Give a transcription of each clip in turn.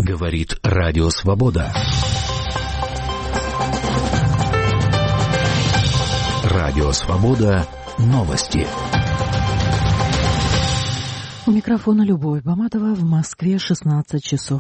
Говорит Радио Свобода. Радио Свобода. Новости. У микрофона Любовь Баматова. В Москве 16 часов.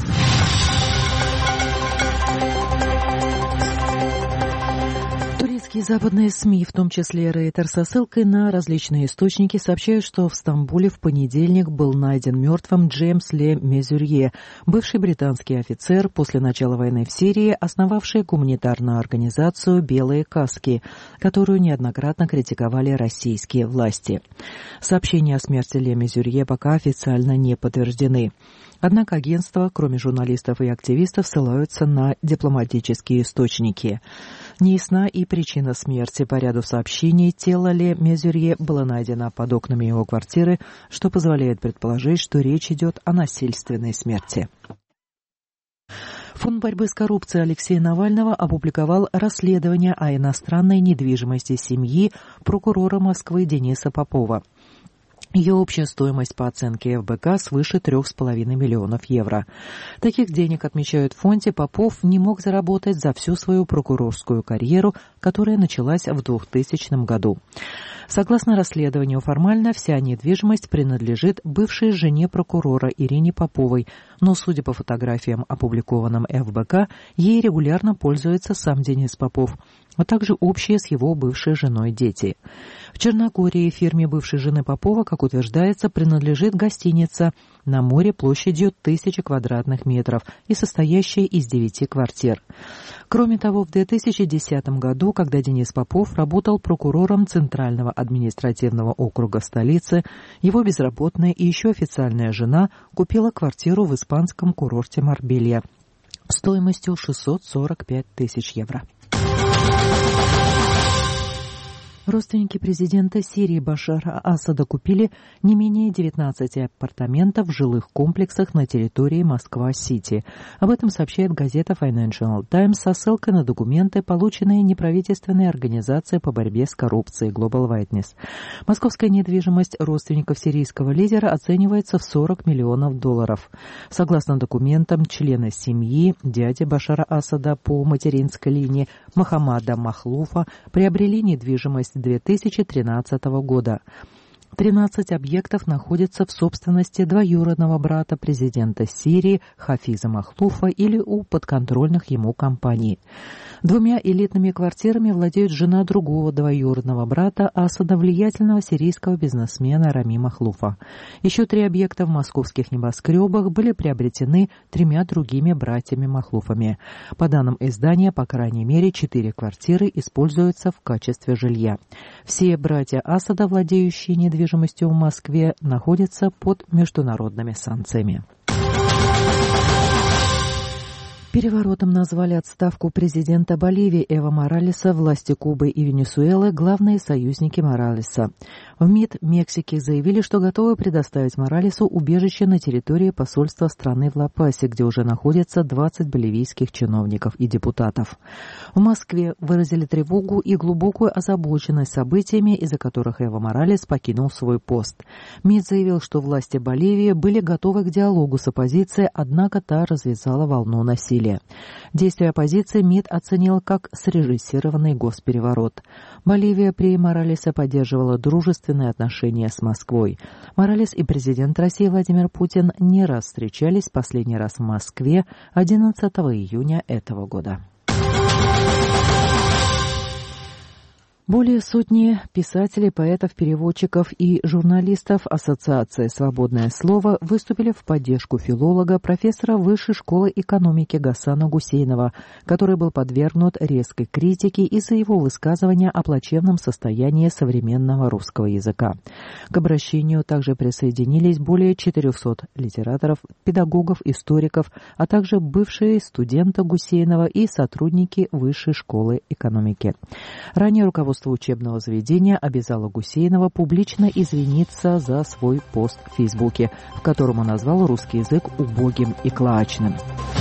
Турецкие западные СМИ, в том числе Рейтер, со ссылкой на различные источники, сообщают, что в Стамбуле в понедельник был найден мертвым Джеймс Ле Мезурье, бывший британский офицер, после начала войны в Сирии, основавший гуманитарную организацию «Белые каски», которую неоднократно критиковали российские власти. Сообщения о смерти Ле Мезурье пока официально не подтверждены. Однако агентства, кроме журналистов и активистов, ссылаются на дипломатические источники. Неясна и причина смерти. По ряду сообщений тело Ле Мезурье было найдено под окнами его квартиры, что позволяет предположить, что речь идет о насильственной смерти. Фонд борьбы с коррупцией Алексея Навального опубликовал расследование о иностранной недвижимости семьи прокурора Москвы Дениса Попова. Ее общая стоимость по оценке ФБК свыше 3,5 миллионов евро. Таких денег, отмечают в фонде, Попов не мог заработать за всю свою прокурорскую карьеру, которая началась в 2000 году. Согласно расследованию, формально вся недвижимость принадлежит бывшей жене прокурора Ирине Поповой, но, судя по фотографиям, опубликованным ФБК, ей регулярно пользуется сам Денис Попов, а также общие с его бывшей женой дети. В Черногории фирме бывшей жены Попова, как утверждается, принадлежит гостиница на море площадью 1000 квадратных метров и состоящая из 9 квартир. Кроме того, в 2010 году, когда Денис Попов работал прокурором Центрального административного округа в столице, его безработная и еще официальная жена купила квартиру в испанском курорте Марбелья стоимостью 645 тысяч евро. Родственники президента Сирии Башара Асада купили не менее 19 апартаментов в жилых комплексах на территории Москва-Сити. Об этом сообщает газета Financial Times со ссылкой на документы, полученные неправительственной организацией по борьбе с коррупцией Global Witness. Московская недвижимость родственников сирийского лидера оценивается в $40 миллионов. Согласно документам, члены семьи дяди Башара Асада по материнской линии Мохаммада Махлуфа приобрели недвижимость 2013 года. 13 объектов находятся в собственности двоюродного брата президента Сирии Хафиза Махлуфа или у подконтрольных ему компаний. 2 элитными квартирами владеет жена другого двоюродного брата Асада, влиятельного сирийского бизнесмена Рами Махлуфа. Еще 3 объекта в московских небоскребах были приобретены 3 другими братьями Махлуфами. По данным издания, по крайней мере, 4 квартиры используются в качестве жилья. Все братья Асада, владеющие недвижимостью в Москве, находятся под международными санкциями. Переворотом назвали отставку президента Боливии Эво Моралеса. Власти Кубы и Венесуэлы – главные союзники Моралеса. В МИД Мексики заявили, что готовы предоставить Моралесу убежище на территории посольства страны в Ла-Пасе, где уже находятся 20 боливийских чиновников и депутатов. В Москве выразили тревогу и глубокую озабоченность событиями, из-за которых Эво Моралес покинул свой пост. МИД заявил, что власти Боливии были готовы к диалогу с оппозицией, однако та развязала волну насилия. Действия оппозиции МИД оценил как срежиссированный госпереворот. Боливия при Моралесе поддерживала дружественные отношения с Москвой. Моралес и президент России Владимир Путин не раз встречались, последний раз в Москве 11 июня этого года. Более сотни писателей, поэтов, переводчиков и журналистов Ассоциации «Свободное слово» выступили в поддержку филолога, профессора Высшей школы экономики Гасана Гусейнова, который был подвергнут резкой критике из-за его высказывания о плачевном состоянии современного русского языка. К обращению также присоединились более 400 литераторов, педагогов, историков, а также бывшие студенты Гусейнова и сотрудники Высшей школы экономики. Ранее руководство учебного заведения обязало Гусейнова публично извиниться за свой пост в Фейсбуке, в котором он назвал русский язык убогим и клоачным.